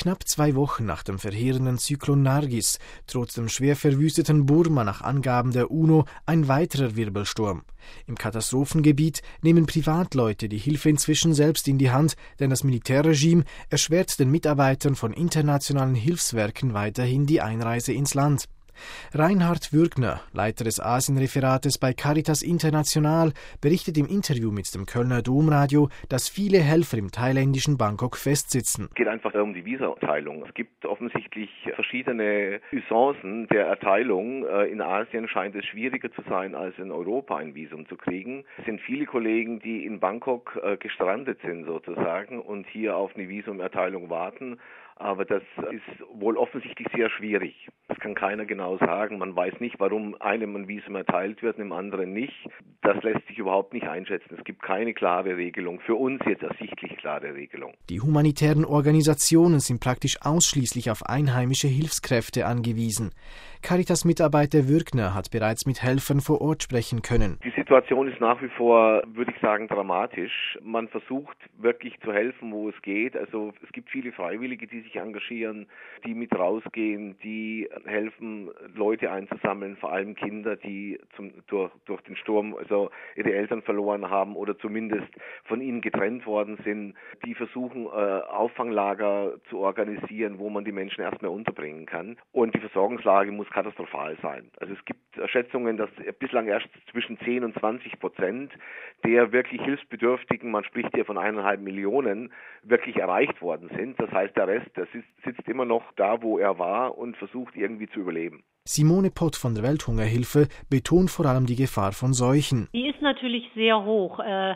Knapp 2 Wochen nach dem verheerenden Zyklon Nargis droht dem schwer verwüsteten Burma nach Angaben der UNO ein weiterer Wirbelsturm. Im Katastrophengebiet nehmen Privatleute die Hilfe inzwischen selbst in die Hand, denn das Militärregime erschwert den Mitarbeitern von internationalen Hilfswerken weiterhin die Einreise ins Land. Reinhard Würgner, Leiter des Asienreferates bei Caritas International, berichtet im Interview mit dem Kölner Domradio, dass viele Helfer im thailändischen Bangkok festsitzen. Es geht einfach um die Visaerteilung. Es gibt offensichtlich verschiedene Usancen der Erteilung. In Asien scheint es schwieriger zu sein, als in Europa ein Visum zu kriegen. Es sind viele Kollegen, die in Bangkok gestrandet sind sozusagen und hier auf eine Visumerteilung warten. Aber das ist wohl offensichtlich sehr schwierig. Das kann keiner genau sagen. Man weiß nicht, warum einem ein Visum erteilt wird, dem anderen nicht. Das lässt sich überhaupt nicht einschätzen. Es gibt keine klare Regelung. Für uns jetzt ersichtlich klare Regelung. Die humanitären Organisationen sind praktisch ausschließlich auf einheimische Hilfskräfte angewiesen. Caritas-Mitarbeiter Würgner hat bereits mit Helfern vor Ort sprechen können. Die Situation ist nach wie vor, würde ich sagen, dramatisch. Man versucht wirklich zu helfen, wo es geht. Also es gibt viele Freiwillige, die sich engagieren, die mit rausgehen, die helfen, Leute einzusammeln, vor allem Kinder, die durch den Sturm also ihre Eltern verloren haben oder zumindest von ihnen getrennt worden sind. Die versuchen, Auffanglager zu organisieren, wo man die Menschen erstmal unterbringen kann. Und die Versorgungslage muss katastrophal sein. Also es gibt Schätzungen, dass bislang erst zwischen 10% und 20% der wirklich Hilfsbedürftigen, man spricht hier von 1,5 Millionen, wirklich erreicht worden sind. Das heißt, der Rest, der sitzt immer noch da, wo er war und versucht irgendwie zu überleben. Simone Pott von der Welthungerhilfe betont vor allem die Gefahr von Seuchen. Die ist natürlich sehr hoch,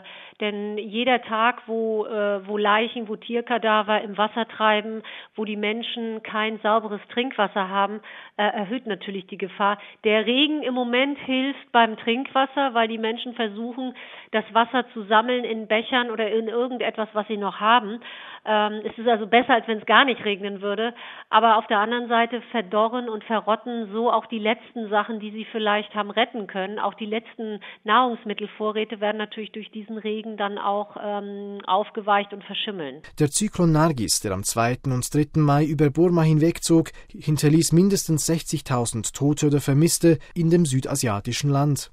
denn jeder Tag, wo Leichen, wo Tierkadaver im Wasser treiben, wo die Menschen kein sauberes Trinkwasser haben, erhöht natürlich die Gefahr. Der Regen im Moment hilft beim Trinkwasser, weil die Menschen versuchen, das Wasser zu sammeln in Bechern oder in irgendetwas, was sie noch haben. Es ist also besser, als wenn es gar nicht regnen würde. Aber auf der anderen Seite verdorren und verrotten so auch die letzten Sachen, die sie vielleicht haben retten können. Auch die letzten Nahrungsmittelvorräte werden natürlich durch diesen Regen dann auch aufgeweicht und verschimmeln. Der Zyklon Nargis, der am 2. und 3. Mai über Burma hinwegzog, hinterließ mindestens 60.000 Tote oder Vermisste in dem südasiatischen Land.